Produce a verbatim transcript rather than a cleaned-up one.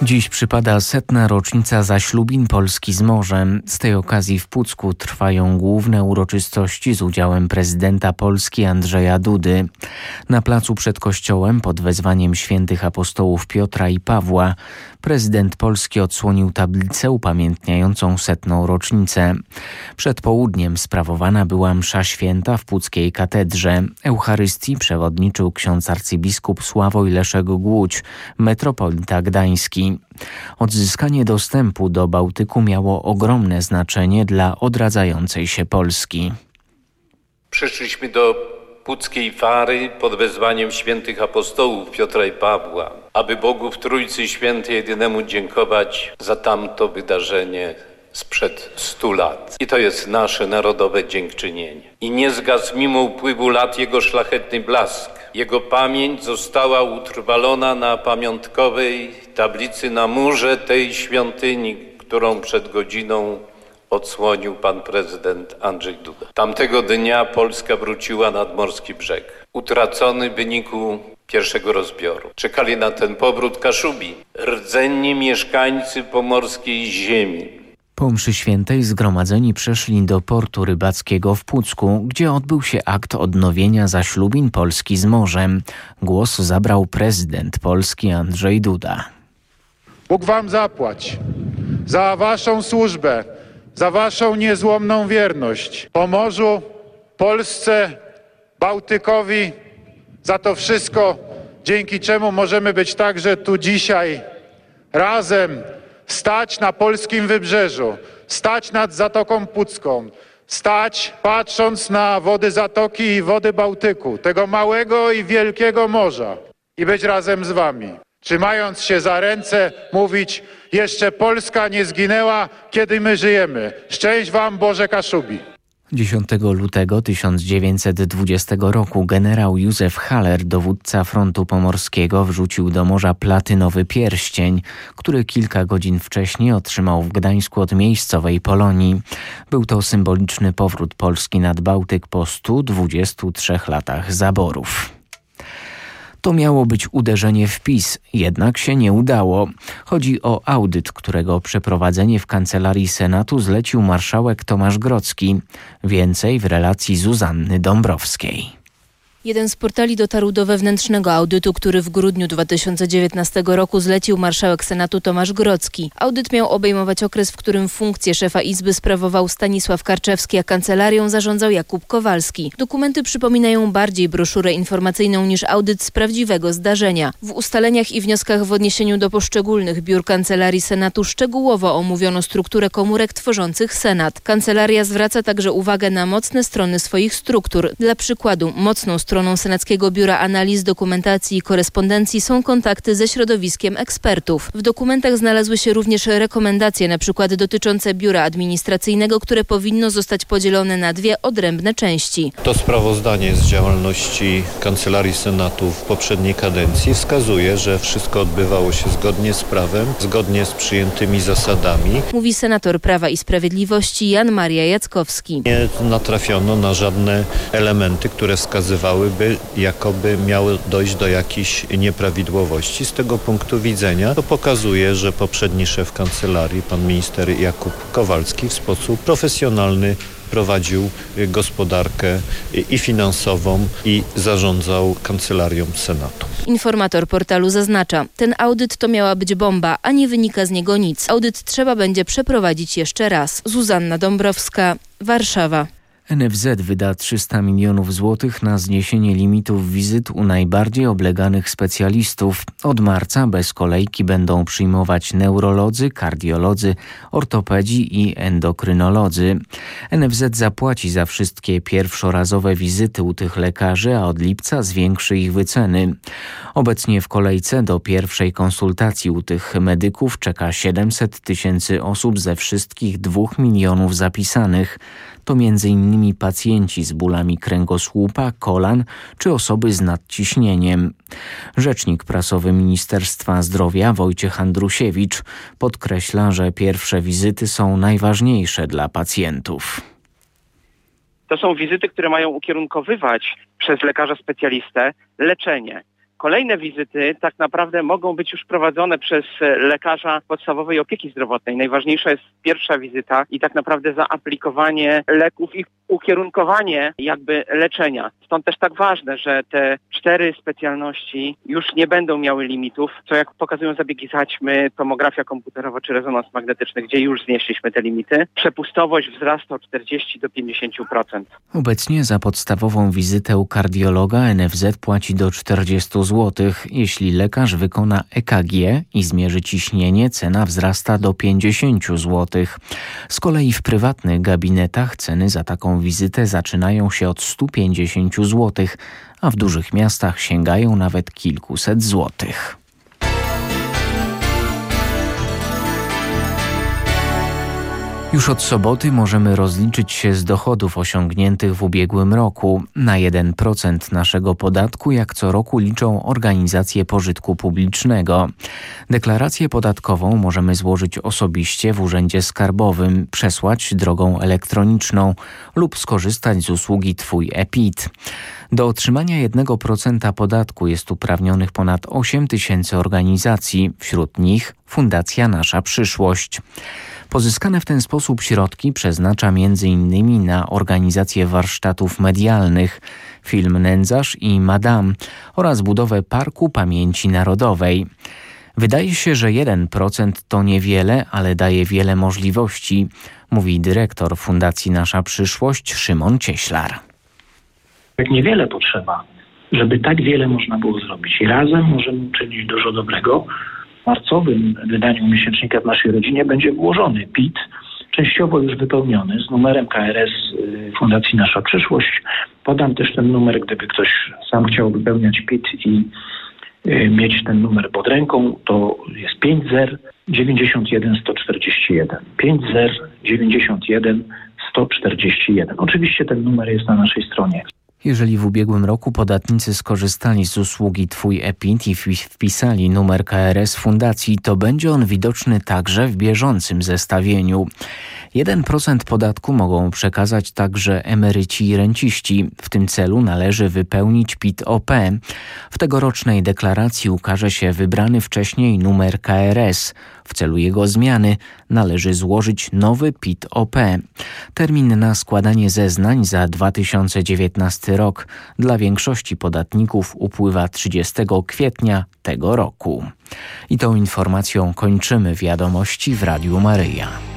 Dziś przypada setna rocznica zaślubin Polski z morzem. Z tej okazji w Pucku trwają główne uroczystości z udziałem prezydenta Polski Andrzeja Dudy. Na placu przed kościołem pod wezwaniem świętych apostołów Piotra i Pawła prezydent Polski odsłonił tablicę upamiętniającą setną rocznicę. Przed południem sprawowana była msza święta w puckiej katedrze. Eucharystii przewodniczył ksiądz arcybiskup Sławoj Leszek Głódź, metropolita gdański. Odzyskanie dostępu do Bałtyku miało ogromne znaczenie dla odradzającej się Polski. Przyszliśmy do puckiej Fary pod wezwaniem świętych apostołów Piotra i Pawła, aby Bogu w Trójcy Świętej Jedynemu dziękować za tamto wydarzenie sprzed stu lat. I to jest nasze narodowe dziękczynienie. I nie zgasł mimo upływu lat jego szlachetny blask. Jego pamięć została utrwalona na pamiątkowej tablicy na murze tej świątyni, którą przed godziną odsłonił pan prezydent Andrzej Duda. Tamtego dnia Polska wróciła nad morski brzeg, utracony w wyniku pierwszego rozbioru. Czekali na ten powrót Kaszubi, rdzenni mieszkańcy pomorskiej ziemi. Po mszy świętej zgromadzeni przeszli do portu rybackiego w Pucku, gdzie odbył się akt odnowienia zaślubin Polski z morzem. Głos zabrał prezydent Polski Andrzej Duda. Bóg wam zapłać za waszą służbę, za waszą niezłomną wierność Pomorzu, Polsce, Bałtykowi, za to wszystko, dzięki czemu możemy być także tu dzisiaj razem, stać na polskim wybrzeżu, stać nad Zatoką Pucką, stać patrząc na wody Zatoki i wody Bałtyku, tego małego i wielkiego morza i być razem z wami. Trzymając się za ręce, mówić: jeszcze Polska nie zginęła, kiedy my żyjemy. Szczęść wam, Boże Kaszubi. dziesiątego lutego tysiąc dziewięćset dwudziestego roku generał Józef Haller, dowódca frontu pomorskiego, wrzucił do morza platynowy pierścień, który kilka godzin wcześniej otrzymał w Gdańsku od miejscowej Polonii. Był to symboliczny powrót Polski nad Bałtyk po stu dwudziestu trzech latach zaborów. To miało być uderzenie w PiS, jednak się nie udało. Chodzi o audyt, którego przeprowadzenie w Kancelarii Senatu zlecił marszałek Tomasz Grodzki. Więcej w relacji Zuzanny Dąbrowskiej. Jeden z portali dotarł do wewnętrznego audytu, który w grudniu dwa tysiące dziewiętnastego roku zlecił marszałek Senatu Tomasz Grodzki. Audyt miał obejmować okres, w którym funkcję szefa Izby sprawował Stanisław Karczewski, a kancelarią zarządzał Jakub Kowalski. Dokumenty przypominają bardziej broszurę informacyjną niż audyt z prawdziwego zdarzenia. W ustaleniach i wnioskach w odniesieniu do poszczególnych biur Kancelarii Senatu szczegółowo omówiono strukturę komórek tworzących Senat. Kancelaria zwraca także uwagę na mocne strony swoich struktur. Dla przykładu, mocną stroną Stroną Senackiego Biura Analiz, Dokumentacji i Korespondencji są kontakty ze środowiskiem ekspertów. W dokumentach znalazły się również rekomendacje, na przykład dotyczące biura administracyjnego, które powinno zostać podzielone na dwie odrębne części. To sprawozdanie z działalności Kancelarii Senatu w poprzedniej kadencji wskazuje, że wszystko odbywało się zgodnie z prawem, zgodnie z przyjętymi zasadami. Mówi senator Prawa i Sprawiedliwości Jan Maria Jackowski. Nie natrafiono na żadne elementy, które wskazywały, by jakoby miało dojść do jakichś nieprawidłowości. Z tego punktu widzenia to pokazuje, że poprzedni szef kancelarii, pan minister Jakub Kowalski, w sposób profesjonalny prowadził gospodarkę i finansową i zarządzał kancelarią Senatu. Informator portalu zaznacza, ten audyt to miała być bomba, a nie wynika z niego nic. Audyt trzeba będzie przeprowadzić jeszcze raz. Zuzanna Dąbrowska, Warszawa. N F Z wyda trzysta milionów złotych na zniesienie limitów wizyt u najbardziej obleganych specjalistów. Od marca bez kolejki będą przyjmować neurolodzy, kardiolodzy, ortopedzi i endokrynolodzy. N F Z zapłaci za wszystkie pierwszorazowe wizyty u tych lekarzy, a od lipca zwiększy ich wyceny. Obecnie w kolejce do pierwszej konsultacji u tych medyków czeka siedemset tysięcy osób ze wszystkich dwóch milionów zapisanych. To między innymi pacjenci z bólami kręgosłupa, kolan czy osoby z nadciśnieniem. Rzecznik prasowy Ministerstwa Zdrowia Wojciech Andrusiewicz podkreśla, że pierwsze wizyty są najważniejsze dla pacjentów. To są wizyty, które mają ukierunkowywać przez lekarza specjalistę leczenie. Kolejne wizyty tak naprawdę mogą być już prowadzone przez lekarza podstawowej opieki zdrowotnej. Najważniejsza jest pierwsza wizyta i tak naprawdę zaaplikowanie leków i ukierunkowanie jakby leczenia. Stąd też tak ważne, że te cztery specjalności już nie będą miały limitów, co jak pokazują zabiegi zaćmy, tomografia komputerowa czy rezonans magnetyczny, gdzie już znieśliśmy te limity. Przepustowość wzrasta o czterdzieści do pięćdziesięciu procent. Obecnie za podstawową wizytę u kardiologa N F Z płaci do czterdziestu złotych. Jeśli lekarz wykona E K G i zmierzy ciśnienie, cena wzrasta do pięćdziesięciu złotych. Z kolei w prywatnych gabinetach ceny za taką wizytę zaczynają się od stu pięćdziesięciu złotych, a w dużych miastach sięgają nawet kilkuset złotych. Już od soboty możemy rozliczyć się z dochodów osiągniętych w ubiegłym roku. Na jeden procent naszego podatku jak co roku liczą organizacje pożytku publicznego. Deklarację podatkową możemy złożyć osobiście w Urzędzie Skarbowym, przesłać drogą elektroniczną lub skorzystać z usługi Twój E P I T. Do otrzymania jednego procenta podatku jest uprawnionych ponad osiem tysięcy organizacji, wśród nich Fundacja Nasza Przyszłość. Pozyskane w ten sposób środki przeznacza między innymi na organizację warsztatów medialnych, film Nędzarz i Madame oraz budowę Parku Pamięci Narodowej. Wydaje się, że jeden procent to niewiele, ale daje wiele możliwości, mówi dyrektor Fundacji Nasza Przyszłość Szymon Cieślar. Tak niewiele potrzeba, żeby tak wiele można było zrobić. I razem możemy uczynić dużo dobrego. W marcowym wydaniu miesięcznika w naszej rodzinie będzie włożony P I T, częściowo już wypełniony z numerem K R S Fundacji Nasza Przyszłość. Podam też ten numer, gdyby ktoś sam chciał wypełniać P I T i y, mieć ten numer pod ręką, to jest pięć zero dziewięćdziesiąt jeden sto czterdzieści jeden. pięć zero dziewięćdziesiąt jeden sto czterdzieści jeden. Oczywiście ten numer jest na naszej stronie. Jeżeli w ubiegłym roku podatnicy skorzystali z usługi Twój E P I T i wpisali numer K R S Fundacji, to będzie on widoczny także w bieżącym zestawieniu. jeden procent podatku mogą przekazać także emeryci i renciści. W tym celu należy wypełnić P I T O P. W tegorocznej deklaracji ukaże się wybrany wcześniej numer K R S. W celu jego zmiany należy złożyć nowy P I T O P. Termin na składanie zeznań za dwa tysiące dziewiętnasty rok dla większości podatników upływa trzydziestego kwietnia tego roku. I tą informacją kończymy wiadomości w Radiu Maryja.